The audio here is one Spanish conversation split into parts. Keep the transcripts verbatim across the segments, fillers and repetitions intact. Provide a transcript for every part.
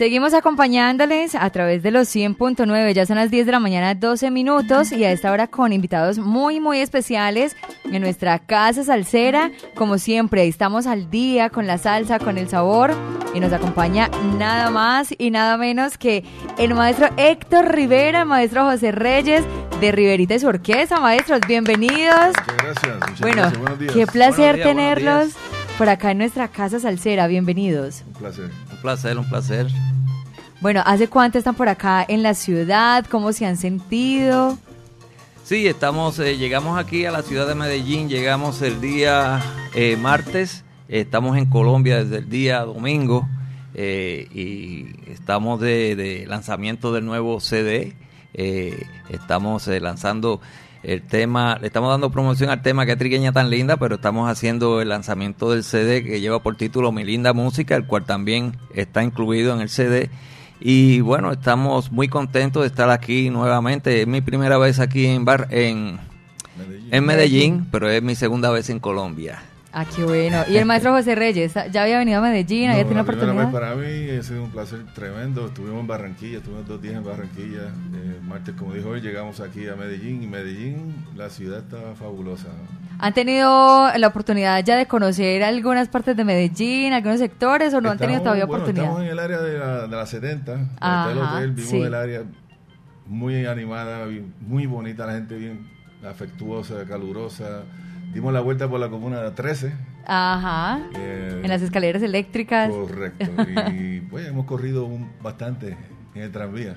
Seguimos acompañándoles a través de los cien punto nueve, ya son las diez de la mañana, doce minutos, y a esta hora con invitados muy, muy especiales en nuestra casa salsera. Como siempre, estamos al día con la salsa, con el sabor, y nos acompaña nada más y nada menos que el maestro Héctor Rivera, maestro José Reyes, de Riverita y su orquesta. Maestros, bienvenidos. Muchas gracias. Muchas bueno, gracias. Buenos días. Qué placer días, tenerlos por acá en nuestra casa salsera. Bienvenidos. Un placer. Un placer, un placer. Bueno, ¿hace cuánto están por acá en la ciudad? ¿Cómo se han sentido? Sí, estamos, eh, llegamos aquí a la ciudad de Medellín, llegamos el día eh, martes, eh, estamos en Colombia desde el día domingo eh, y estamos de, de lanzamiento del nuevo C D, eh, estamos eh, lanzando el tema, le estamos dando promoción al tema Qué Trigueña Tan Linda, pero estamos haciendo el lanzamiento del C D que lleva por título Mi Linda Música, el cual también está incluido en el C D. Y bueno, estamos muy contentos de estar aquí nuevamente. Es mi primera vez aquí en Bar, en Medellín. en Medellín, pero es mi segunda vez en Colombia. Ah, qué bueno. ¿Y el maestro José Reyes? ¿Ya había venido a Medellín? ¿Había No, tenido la primera oportunidad? vez para mí ha sido un placer tremendo. Estuvimos en Barranquilla, estuvimos dos días en Barranquilla. Eh, martes, como dijo hoy, llegamos aquí a Medellín. Y Medellín, la ciudad está fabulosa, ¿no? ¿Han tenido la oportunidad ya de conocer algunas partes de Medellín, algunos sectores, o no Estamos, han tenido todavía bueno, oportunidad? Estamos en el área de la, de la setenta, Ajá, del hotel. Vimos sí. el área muy animada, muy bonita, la gente bien afectuosa, calurosa. Dimos la vuelta por la comuna trece. Ajá, Eh, en las escaleras eléctricas. Correcto. Y pues hemos corrido un, bastante en el tranvía.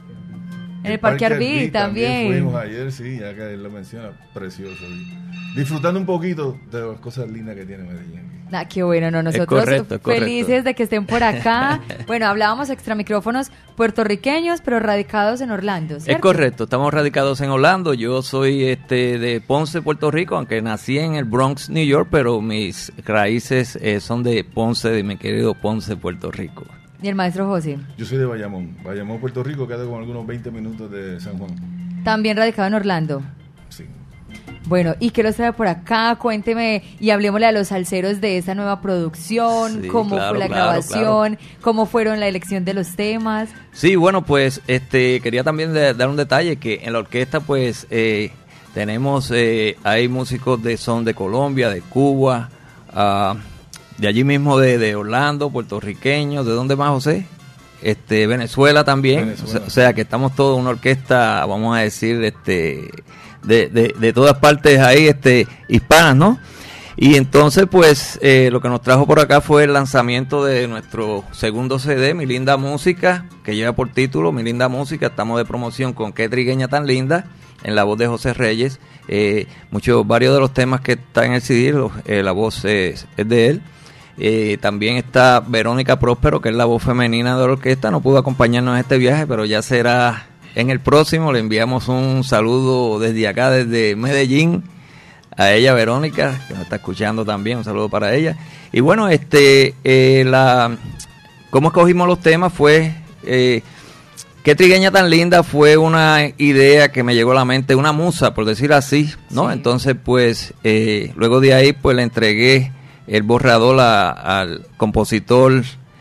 En el Parque Arví también. Fuimos ayer, sí, ya que él lo menciona, precioso. Y disfrutando un poquito de las cosas lindas que tiene Medellín. Ah, qué bueno, no, nosotros Es correcto, es correcto. felices de que estén por acá. Bueno, hablábamos extra micrófonos puertorriqueños, pero radicados en Orlando, ¿cierto? Es correcto, estamos radicados en Orlando. Yo soy este de Ponce, Puerto Rico, aunque nací en el Bronx, New York, pero mis raíces eh, son de Ponce, de mi querido Ponce, Puerto Rico. ¿Y el maestro José? Yo soy de Bayamón. Bayamón, Puerto Rico, queda con algunos veinte minutos de San Juan. También radicado en Orlando. Sí. Bueno, ¿y qué los trae por acá? Cuénteme y hablemosle a los salseros de esta nueva producción, Sí, cómo claro, fue la claro, grabación, cómo fueron la elección de los temas. Sí, bueno, pues este quería también de, dar un detalle que en la orquesta pues eh, tenemos, eh, hay músicos de son de Colombia, de Cuba, uh, de allí mismo de, de Orlando, puertorriqueños. ¿De dónde más, José? Este, Venezuela también. Venezuela. O, sea, o sea que estamos todos una orquesta, vamos a decir, este, de, de, de todas partes ahí, este, hispanas, ¿no? Y entonces, pues, eh, lo que nos trajo por acá fue el lanzamiento de nuestro segundo C D, Mi Linda Música, que lleva por título Mi Linda Música. Estamos de promoción con Qué Trigueña Tan Linda, en la voz de José Reyes. Eh, muchos, varios de los temas que están en el C D, los, eh, la voz es, es de él. Eh, también está Verónica Próspero, que es la voz femenina de la orquesta. No pudo acompañarnos en este viaje, pero ya será en el próximo. Le enviamos un saludo desde acá, desde Medellín, a ella, Verónica, que nos está escuchando también. Un saludo para ella. Y bueno, este, eh, la, cómo escogimos los temas fue eh, Qué Trigueña Tan Linda fue una idea que me llegó a la mente, una musa, por decir así, ¿no? Sí. Entonces, pues, eh, luego de ahí, pues le entregué el borrador a, al compositor,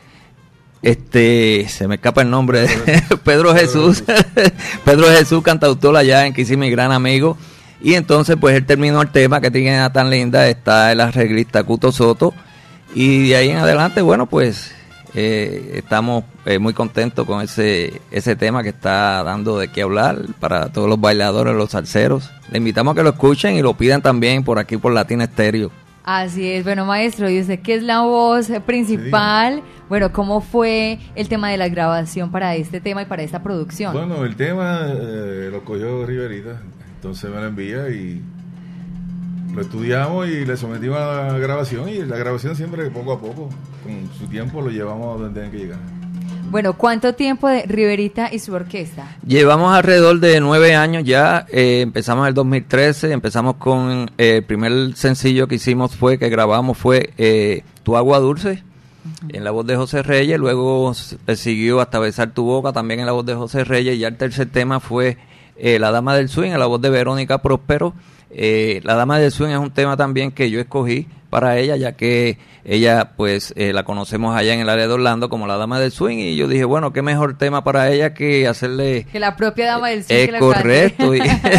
este, se me escapa el nombre, Pedro Jesús, Pedro Jesús, cantautor allá en Kissimmee, mi gran amigo. Y entonces, pues él terminó el tema Que Trigueña Tan Linda, está el arreglista Cuto Soto. Y de ahí en adelante, bueno, pues eh, estamos eh, muy contentos con ese ese tema que está dando de qué hablar para todos los bailadores, los salseros. Le invitamos a que lo escuchen y lo pidan también por aquí por Latina Estéreo. Así es, bueno, maestro, y usted que es la voz principal, Sí. bueno, ¿cómo fue el tema de la grabación para este tema y para esta producción? Bueno, el tema eh, lo cogió Riverita, entonces me lo envía y lo estudiamos y le sometimos a la grabación, y la grabación siempre poco a poco, con su tiempo, lo llevamos a donde tiene que llegar. Bueno, ¿cuánto tiempo de Riverita y su orquesta? Llevamos alrededor de nueve años ya, eh, empezamos en el dos mil trece, empezamos con eh, el primer sencillo que hicimos fue, que grabamos fue eh, Tu Agua Dulce, uh-huh, en la voz de José Reyes, luego eh, siguió Hasta Besar Tu Boca, también en la voz de José Reyes, y ya el tercer tema fue eh, La Dama del Swing, en la voz de Verónica Próspero. Eh, La Dama del Swing es un tema también que yo escogí para ella, ya que ella pues eh, la conocemos allá en el área de Orlando como la Dama del Swing, y yo dije, bueno, qué mejor tema para ella que hacerle... Que la propia Dama del Swing. Es que la correcto. y,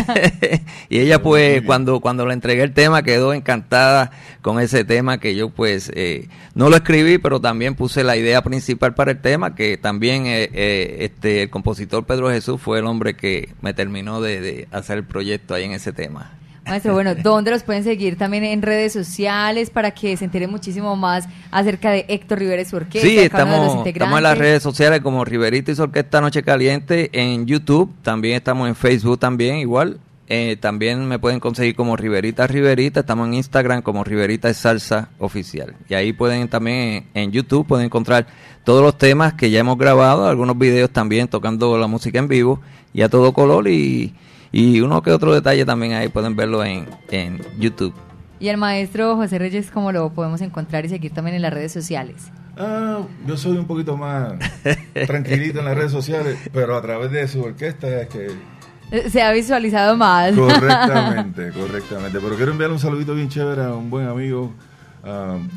y ella pues cuando, cuando le entregué el tema quedó encantada con ese tema, que yo pues eh, no lo escribí, pero también puse la idea principal para el tema, que también eh, eh, este el compositor Pedro Jesús fue el hombre que me terminó de, de hacer el proyecto ahí en ese tema. Maestro, bueno, ¿dónde los pueden seguir también en redes sociales para que se enteren muchísimo más acerca de Héctor Rivera y su orquesta? Sí, cada uno de los estamos, integrantes? estamos en las redes sociales como Riverita y su Orquesta Noche Caliente, en YouTube, también estamos en Facebook también, igual. Eh, también me pueden conseguir como Riverita Riverita, estamos en Instagram como Riverita es Salsa Oficial. Y ahí pueden también, en, en YouTube, pueden encontrar todos los temas que ya hemos grabado, algunos videos también tocando la música en vivo y a todo color, y... Y uno que otro detalle también ahí pueden verlo en, en YouTube. ¿Y el maestro José Reyes cómo lo podemos encontrar y seguir también en las redes sociales? Ah, yo soy un poquito más tranquilito en las redes sociales, pero a través de su orquesta es que... Se ha visualizado más. Correctamente, correctamente. Pero quiero enviarle un saludito bien chévere a un buen amigo um,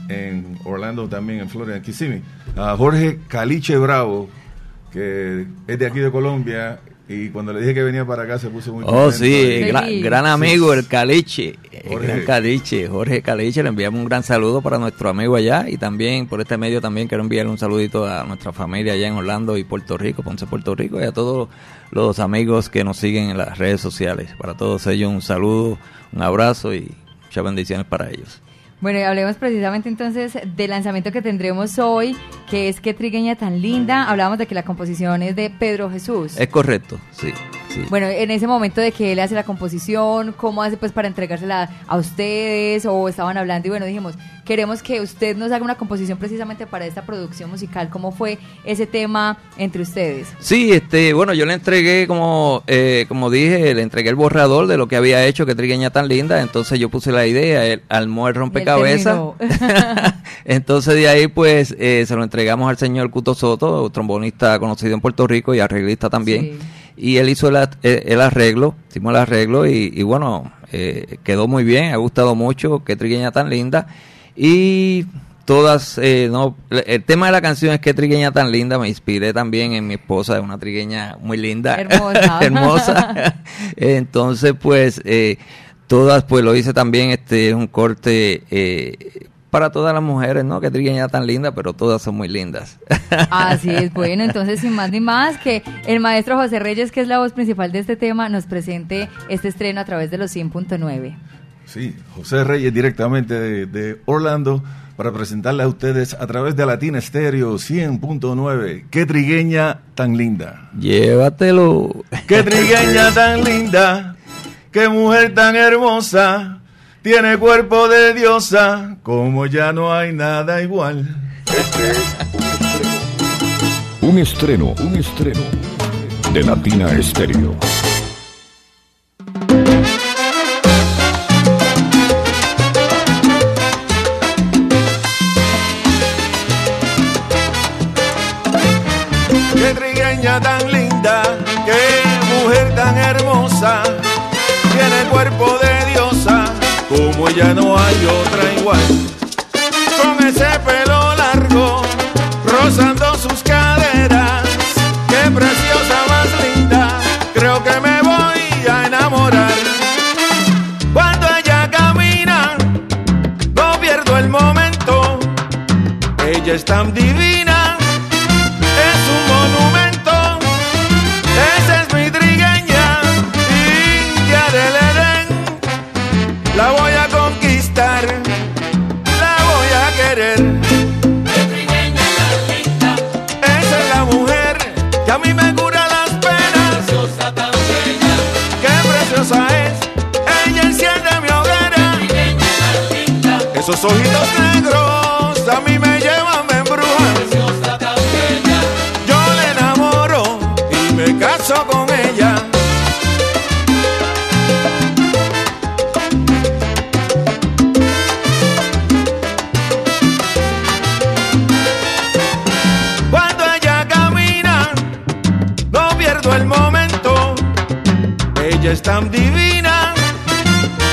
en Orlando también, en Florida, en Kissimmee, a Jorge Caliche Bravo, que es de aquí de Colombia. Y cuando le dije que venía para acá se puso muy Oh, contento. sí, gran, gran amigo, sí. El Caliche, el Jorge. gran Caliche, Jorge Caliche, le enviamos un gran saludo para nuestro amigo allá, y también por este medio también quiero enviarle un saludito a nuestra familia allá en Orlando y Puerto Rico, Ponce, Puerto Rico, y a todos los amigos que nos siguen en las redes sociales. Para todos ellos un saludo, un abrazo y muchas bendiciones para ellos. Bueno, y hablemos precisamente entonces del lanzamiento que tendremos hoy, que es Qué Trigueña Tan Linda. Hablábamos de que la composición es de Pedro Jesús. Es correcto, sí, sí. Bueno, en ese momento de que él hace la composición, ¿cómo hace pues para entregársela a ustedes? O estaban hablando y bueno, dijimos, queremos que usted nos haga una composición precisamente para esta producción musical. ¿Cómo fue ese tema entre ustedes? Sí, este, bueno, yo le entregué, como eh, como dije, le entregué el borrador de lo que había hecho, Qué Trigueña Tan Linda. Entonces yo puse la idea, el, armó el rompecabezas. Entonces de ahí pues eh, se lo entregamos al señor Cuto Soto, trombonista conocido en Puerto Rico y arreglista también. Sí. Y él hizo el, el arreglo, hicimos el arreglo y, y bueno, eh, quedó muy bien, ha gustado mucho, Qué Trigueña Tan Linda. Y todas, eh, no, el tema de la canción es Qué Trigueña Tan Linda, me inspiré también en mi esposa, es una trigueña muy linda. Hermosa. Hermosa. Entonces pues... Eh, todas, pues lo hice también, este es un corte eh, para todas las mujeres, ¿no? Qué trigueña tan linda, pero todas son muy lindas. Así es, bueno, entonces sin más ni más, que el maestro José Reyes, que es la voz principal de este tema, nos presente este estreno a través de los cien punto nueve. Sí, José Reyes directamente de, de Orlando, para presentarle a ustedes a través de Latina Estéreo cien punto nueve, Qué Trigueña Tan Linda. Llévatelo. Qué trigueña tan linda, qué mujer tan hermosa, tiene cuerpo de diosa, como ya no hay nada igual. Un estreno, un estreno de Latina Estéreo. Qué trigueña tan linda, qué mujer tan hermosa, tiene cuerpo de diosa, como ella no hay otra igual. Con ese pelo largo, rozando sus caderas, qué preciosa más linda, creo que me voy a enamorar. Cuando ella camina, no pierdo el momento, ella es tan divina, es un monumento, esa es mi trigueña, india del Edén, la voy a conquistar, la voy a querer. Qué trigueña tan linda, Esa es la mujer que a mí me cura las penas, preciosa tan bella, qué preciosa es, ella enciende mi hoguera, trigueña tan linda, esos ojitos negros a mí me llevan, me embrujan, preciosa tan bella, yo le enamoro y me caso con ella. Cuando ella camina, no pierdo el momento, ella es tan divina,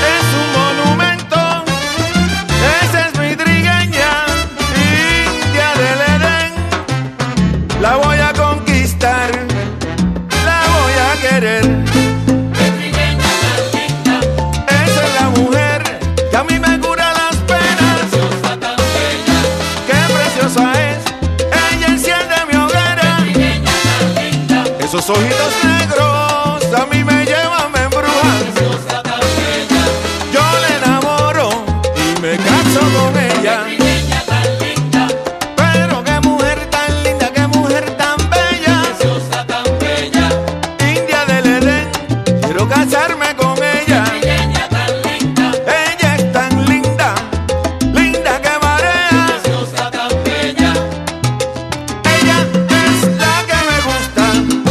La voy a conquistar, la voy a querer. Qué trigueña tan linda, Esa es la mujer que a mí me cura las penas. preciosa tan bella. Qué preciosa es, ella enciende mi hoguera. Trigueña tan linda, Esos ojitos negros a mí me llevan, me embrujan. preciosa tan bella. Yo le enamoro y me caso con ella. Trigueña tan linda, Pero qué mujer tan linda, qué mujer tan bella. preciosa tan bella. India del Edén, quiero casarme con ella. Trigueña tan linda, Ella es tan linda, linda que marea. preciosa tan bella. Ella es la que me gusta.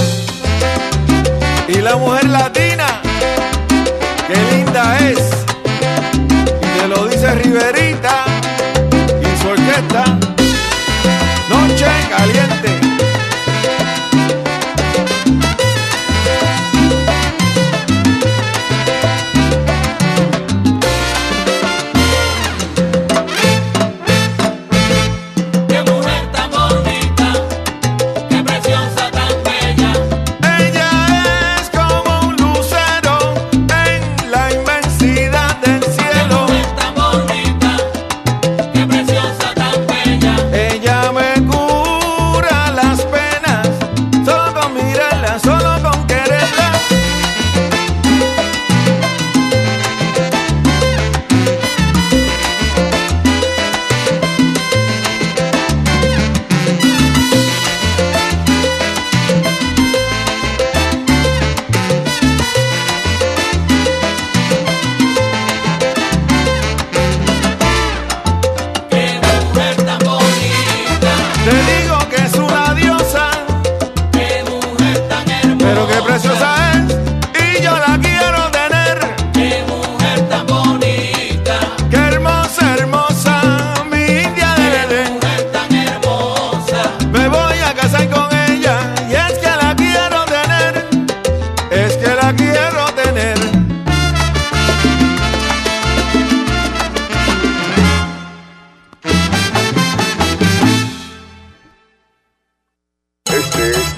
Y la mujer latina, qué linda es. Y te lo dice Riverita y su orquesta. Noche caliente. Qué mujer tan bonita, qué preciosa tan bella. Ella es como un lucero en la inmensidad del Qué cielo. mujer tan bonita, qué preciosa tan bella. Ella me cura las penas, solo con mirarla, solo con quererla. Qué mujer tan bonita, Te digo que es una diosa, qué mujer tan hermosa. pero qué preciosa es y yo la quiero tener. Qué mujer tan bonita, Qué hermosa, hermosa, mi India del qué Edén. mujer tan hermosa. Me voy a casar con ella y es que la quiero tener, es que la quiero tener. Este es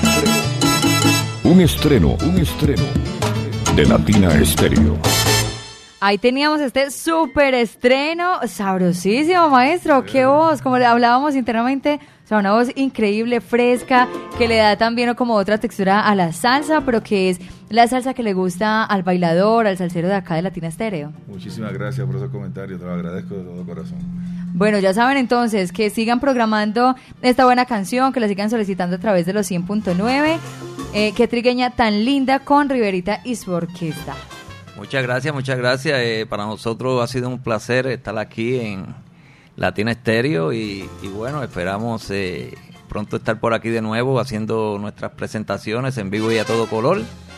un estreno, un estreno de Latina Estéreo. Ahí teníamos este súper estreno, sabrosísimo, maestro. Qué voz, como le hablábamos internamente, o sea, una voz increíble, fresca, que le da también como otra textura a la salsa, pero que es la salsa que le gusta al bailador, al salsero de acá de Latina Estéreo. Muchísimas gracias por esos comentarios, te lo agradezco de todo corazón. Bueno, ya saben entonces que sigan programando esta buena canción, que la sigan solicitando a través de los cien punto nueve. Eh, qué trigueña tan linda con Riverita y su orquesta. Muchas gracias, muchas gracias. Eh, para nosotros ha sido un placer estar aquí en Latina Estéreo y, y bueno, esperamos eh, pronto estar por aquí de nuevo haciendo nuestras presentaciones en vivo y a todo color.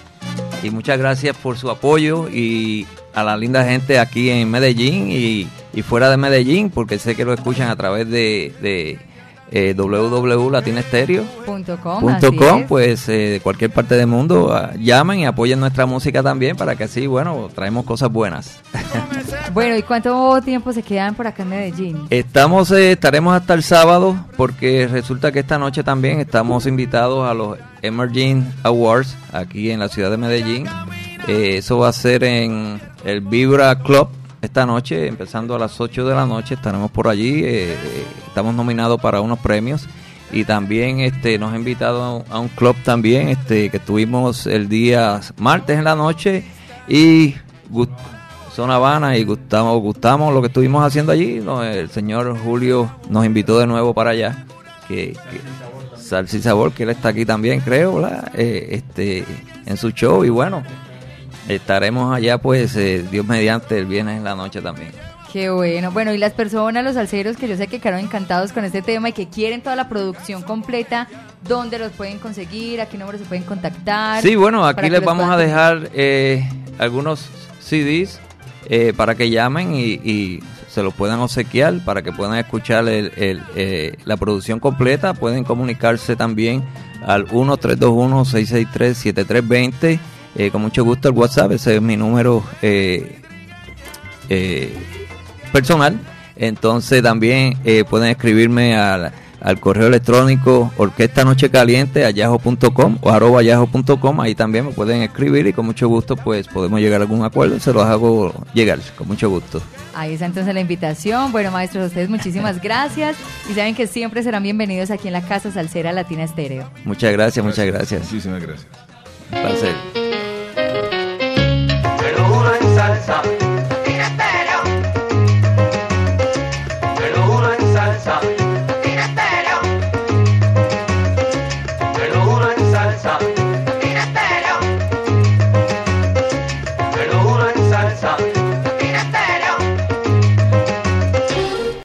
Y muchas gracias por su apoyo y a la linda gente aquí en Medellín y, y fuera de Medellín, porque sé que lo escuchan a través de, de eh, w w w punto latina estéreo Punto com, punto así com, es. pues eh, de cualquier parte del mundo ah, llamen y apoyen nuestra música también para que así, bueno, traemos cosas buenas. Bueno, ¿y cuánto tiempo se quedan por acá en Medellín? Estamos, eh, estaremos hasta el sábado porque resulta que esta noche también estamos invitados a los Emerging Awards aquí en la ciudad de Medellín. Eh, eso va a ser en el Vibra Club esta noche, empezando a las ocho de la noche, estaremos por allí, eh, eh, estamos nominados para unos premios y también este nos ha invitado a un club también este que tuvimos el día martes en la noche y gust- Zona Habana y gustamos, gustamos lo que estuvimos haciendo allí. No, el señor Julio nos invitó de nuevo para allá, que, que Salsa y Sabor, que él está aquí también, creo, ¿verdad? Eh, este, en su show y bueno, estaremos allá pues eh, Dios mediante el viernes en la noche también. Qué bueno. Bueno, y las personas, los salseros que yo sé que quedaron encantados con este tema y que quieren toda la producción completa, ¿dónde los pueden conseguir? ¿A qué número se pueden contactar? Sí, bueno, Para aquí que les los vamos a puedan dejar eh, algunos C Ds eh, para que llamen y, y se los puedan obsequiar, para que puedan escuchar el, el, eh, la producción completa. Pueden comunicarse también al uno tres dos uno, seis seis tres, siete tres dos cero. Eh, con mucho gusto el WhatsApp, ese es mi número eh, eh, personal. Entonces también eh, pueden escribirme al al correo electrónico orquesta noche caliente a yahoo punto com o arroba yahoo punto com. Ahí también me pueden escribir y con mucho gusto pues podemos llegar a algún acuerdo, se los hago llegar con mucho gusto. Ahí está entonces la invitación. Bueno, maestros, a ustedes muchísimas gracias y saben que siempre serán bienvenidos aquí en la Casa Salsera Latina Estéreo. Muchas gracias, muchas gracias. Muchísimas gracias. Un placer.